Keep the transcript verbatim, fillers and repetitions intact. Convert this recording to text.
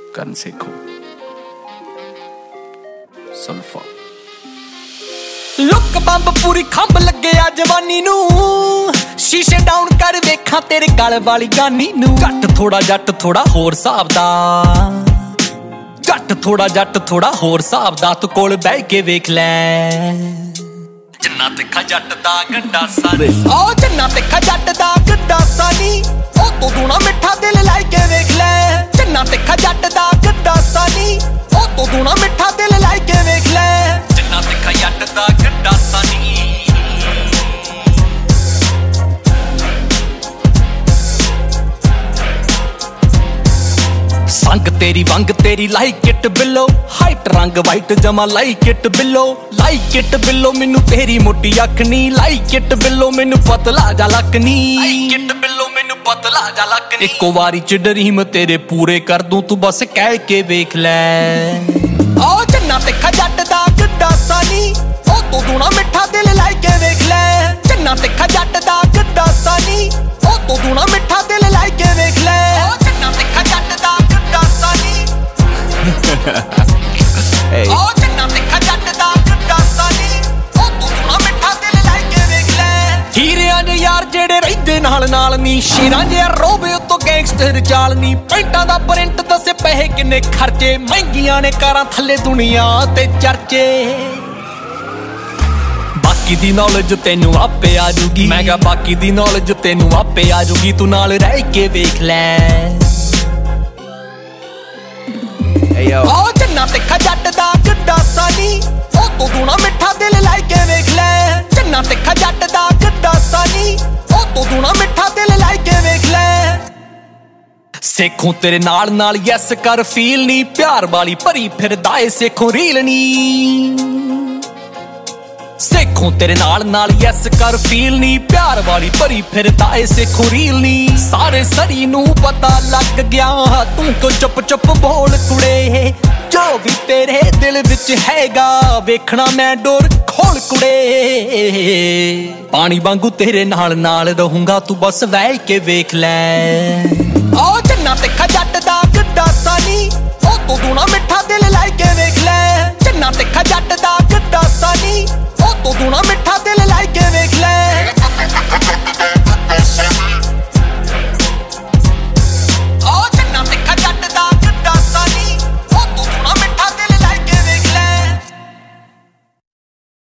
ਕਰਨ ਸੇਖੋਂ ਸੁਲਫਾ। ਲੁੱਕ ਬੰਬ ਪੂਰੀ ਖੰਭ ਲੱਗਿਆ ਜਵਾਨੀ ਨੂੰ, ਸ਼ੀਸ਼ੇ ਡਾਊਨ ਕਰ ਵੇਖਾਂ ਤੇਰੇ ਗਲ ਵਾਲੀ ਗਾਨੀ ਨੂੰ। ਜੱਟ ਥੋੜਾ ਜੱਟ ਥੋੜਾ ਹੋਰ ਹਿਸਾਬ ਦਾ, ਜੱਟ ਥੋੜਾ ਜੱਟ ਥੋੜਾ ਹੋਰ ਹਿਸਾਬ ਦਾ, ਤੂੰ ਕੋਲ ਬਹਿ ਕੇ ਵੇਖ ਲੈ। ਜੰਨਾ ਤਿੱਖਾ ਜੱਟ ਦਾ ਗੰਡਾਸਾ ਨੀ, ਓ ਜੰਨਾ ਤਿੱਖਾ ਜੱਟ ਦਾ ਗੰਡਾਸਾ ਨੀ, ਉਹ ਤੋਂ ਦੂਣਾ ਮਿੱਠਾ ਦਿਲ ਲੈ ਕੇ ਵੇਖ ਲੈ। ਜੰਨਾ ਤਿੱਖਾ ਜੱਟ ਦਾ ਗੰਡਾਸਾ ਨੀ, ਉਹ ਤੋਂ ਦੂਣਾ ਮਿੱਠਾ ਦਿਲ ਲੈ ਕੇ ਵੇਖ ਲੈ। ਜੰਨਾ ਤਿੱਖਾ ਜੱਟ ਦਾ ਗੰਡਾਸਾ ਨੀ। ਸੰਗ ਤੇਰੀ ਵੰਗ ਤੇਰੀ ਲਾਈਕ ਇਟ ਬਿੱਲੋ, ਹਾਈਟ ਰੰਗ ਵਾਈਟ ਜਮਾ ਲਾਈਕ ਇਟ ਬਿੱਲੋ, ਲਾਈਕ ਇਟ ਬਿੱਲੋ ਮੈਨੂੰ ਤੇਰੀ ਮੋਟੀ ਅੱਖ ਨੀ, ਲਾਈਕ ਇਟ ਬਿੱਲੋ ਮੈਨੂੰ ਪਤਲਾ ਜਾ ਲੱਕ ਨੀ, ਲਾਈਕ ਇਟ ਬਿੱਲੋ ਮੈਨੂੰ ਪਤਲਾ ਜਾ ਲੱਕ ਨੀ। ਇੱਕੋ ਵਾਰੀ ਚ ਡਰੀਮ ਤੇਰੇ ਪੂਰੇ ਕਰ ਦੂੰ, ਤੂੰ ਬਸ ਕਹਿ ਕੇ ਵੇਖ ਲੈ। ਓ ਜੰਨਾ ਤਿੱਖਾ ਜੱਟ ਦਾ ਗੰਡਾਸਾ ਨੀ, ਉਹ ਤੋਂ ਦੂਣਾ ਮਿੱਠਾ ਦਿਲ ਲੈ ਕੇ ਵੇਖ ਲੈ। ਜੰਨਾ ਤਿੱਖਾ ਜੱਟ ਦਾ ਗੰਡਾਸਾ ਨੀ, ਉਹ ਤੋਂ ਦੂਣਾ ਮਿੱਠਾ ਦਿਲ ਲੈ ਕੇ ਵੇਖ ਲੈ। ਓ ਜੰਨਾ ਤਿੱਖਾ ਜੱਟ ਦਾ ਗੰਡਾਸਾ ਨੀ, ਓ ਜੰਨਾ ਤਿੱਖਾ ਜੱਟ ਦਾ ਗੰਡਾਸਾ ਨੀ, ਉਹ ਤੋਂ ਦੂਣਾ ਮਿੱਠਾ ਦਿਲ ਲੈ ਕੇ ਵੇਖ ਲੈ। ਹੀਰਿਆਂ ਦੇ ਯਾਰ ਜਿਹੜੇ ਰਹਿੰਦੇ ਨਾਲ ਨਾਲ ਨੀ, ਸ਼ੇਰਾਂ ਦੇ ਰੋਬੇ ਉੱਤੋਂ ਗੈਂਗਸਟਰ ਚਾਲ ਨੀ। ਪੈਂਟਾਂ ਦਾ ਪ੍ਰਿੰਟ ਦੱਸੇ ਪੈਸੇ ਕਿੰਨੇ ਖਰਚੇ, ਮਹਿੰਗੀਆਂ ਨੇ ਕਾਰਾਂ ਥੱਲੇ ਦੁਨੀਆ ਤੇ ਚਰਚੇ। ਬਾਕੀ ਦੀ ਨੌਲੇਜ ਤੈਨੂੰ ਆਪੇ ਆ ਜੂਗੀ, ਮੈਂ ਕਿਹਾ ਬਾਕੀ ਦੀ ਨੌਲੇਜ ਤੈਨੂੰ ਆਪੇ ਆ ਜੂਗੀ, ਤੂੰ ਨਾਲ ਰਹਿ ਕੇ ਵੇਖ ਲੈ। ਓ ਜੰਨਾ ਤਿੱਖਾ ਜੱਟ ਦਾ ਗੰਡਾਸਾ ਨੀ, ਉਹ ਤੋਂ ਦੂਣਾ ਮਿੱਠਾ ਦਿਲ ਲੈ ਕੇ ਵੇਖ ਲੈ। ਜੰਨਾ ਤਿੱਖਾ ਜੱਟ ਦਾ ਗੰਡਾਸਾ ਨੀ, ਉਹ ਤੋਂ ਦੂਣਾ ਮਿੱਠਾ ਦਿਲ ਲੈ ਕੇ ਵੇਖ ਲੈ। ਸੇਖੋਂ ਤੇਰੇ ਨਾਲ ਨਾਲ ਯੈਸ ਕਰ ਫੀਲ ਨੀ, ਪਿਆਰ ਵਾਲੀ ਭਰੀ ਫਿਰਦਾ ਏ ਸੇਖੋਂ ਰੀਲ ਨੀ। ਸੇਖੋਂ ਤੇਰੇ ਨਾਲ ਨਾਲ ਯੈਸ ਕਰ ਫੀਲ ਨੀ, ਪਿਆਰ ਵਾਲੀ ਭਰੀ ਫਿਰਦਾ ਏ ਸੇਖੋਂ ਰੀਲ ਨੀ। ਸਾਰੇ ਸਰੀ ਨੂੰ ਪਤਾ ਲੱਗ ਗਿਆ, ਤੂੰ ਕਿਉਂ ਚੁੱਪ ਚੁੱਪ ਬੋਲ ਕੁੜੇ। ਜੋ ਵੀ ਤੇਰੇ ਦਿਲ ਵਿੱਚ ਹੈਗਾ ਵੇਖਣਾ ਮੈਂ ਡੋਰ ਖੋਲ ਕੁੜੇ। ਪਾਣੀ ਵਾਂਗੂ ਤੇਰੇ ਨਾਲ ਨਾਲ ਰਹੂੰਗਾ, ਤੂੰ ਬਸ ਵਹਿ ਕੇ ਵੇਖ ਲੈ। ਓ ਜੰਨਾ ਤਿੱਖਾ ਜੱਟ ਦਾ ਗੰਡਾਸਾ ਨੀ, ਉਹ ਤੋਂ ਦੂਣਾ ਮਿੱਠਾ ਦਿਲ ਲੈ ਕੇ ਵੇਖ ਲੈ। ਜੰਨਾ ਤਿੱਖਾ ਜੱਟ ਦਾ ਗੰਡਾਸਾ ਨੀ, ਉਹ ਤੋਂ ਦੂਣਾ ਮਿੱਠਾ